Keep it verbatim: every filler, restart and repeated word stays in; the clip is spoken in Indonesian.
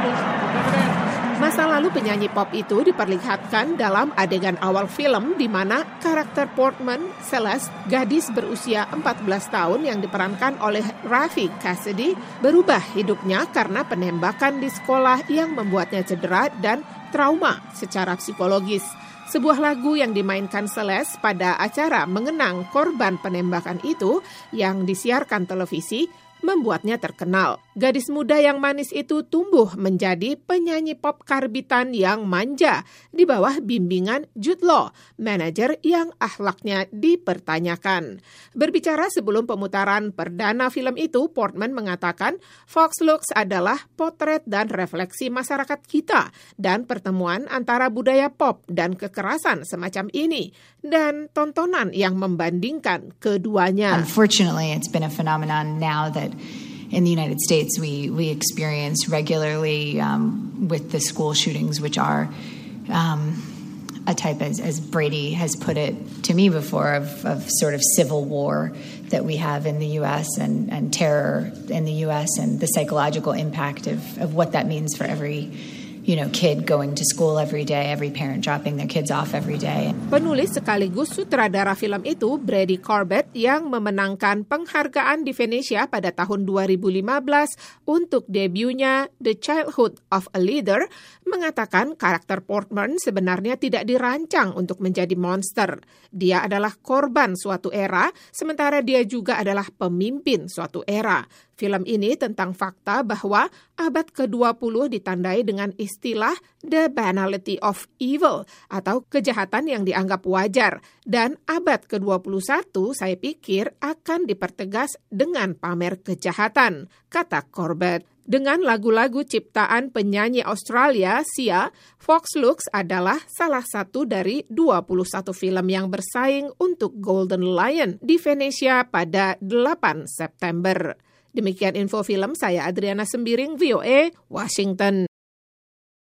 Masa lalu penyanyi pop itu diperlihatkan dalam adegan awal film di mana karakter Portman, Celeste, gadis berusia empat belas tahun yang diperankan oleh Rafi Cassidy, berubah hidupnya karena penembakan di sekolah yang membuatnya cedera dan trauma secara psikologis. Sebuah lagu yang dimainkan Celeste pada acara mengenang korban penembakan itu yang disiarkan televisi membuatnya terkenal. Gadis muda yang manis itu tumbuh menjadi penyanyi pop karbitan yang manja di bawah bimbingan Jude Law, manajer yang akhlaknya dipertanyakan. Berbicara sebelum pemutaran perdana film itu, Portman mengatakan Fox Looks adalah potret dan refleksi masyarakat kita dan pertemuan antara budaya pop dan kekerasan semacam ini dan tontonan yang membandingkan keduanya. Unfortunately, it's been a phenomenon now that in the United States, we we experience regularly um, with the school shootings, which are um, a type, as, as Brady has put it to me before, of, of sort of civil war that we have in the U S and, and terror in the U S and the psychological impact of, of what that means for every you know, kid going to school every day, every parent dropping their kids off every day. Penulis sekaligus sutradara film itu, Brady Corbet, yang memenangkan penghargaan di Venesia pada tahun dua ribu lima belas untuk debunya The Childhood of a Leader, mengatakan karakter Portman sebenarnya tidak dirancang untuk menjadi monster. Dia adalah korban suatu era, sementara dia juga adalah pemimpin suatu era. Film ini tentang fakta bahwa abad ke dua puluh ditandai dengan istilah the banality of evil atau kejahatan yang dianggap wajar. Dan abad ke dua puluh satu saya pikir akan dipertegas dengan pamer kejahatan, kata Corbett. Dengan lagu-lagu ciptaan penyanyi Australia, Sia, Fox Looks adalah salah satu dari dua puluh satu film yang bersaing untuk Golden Lion di Venesia pada delapan September. Demikian info film, saya Adriana Sembiring, V O A, Washington.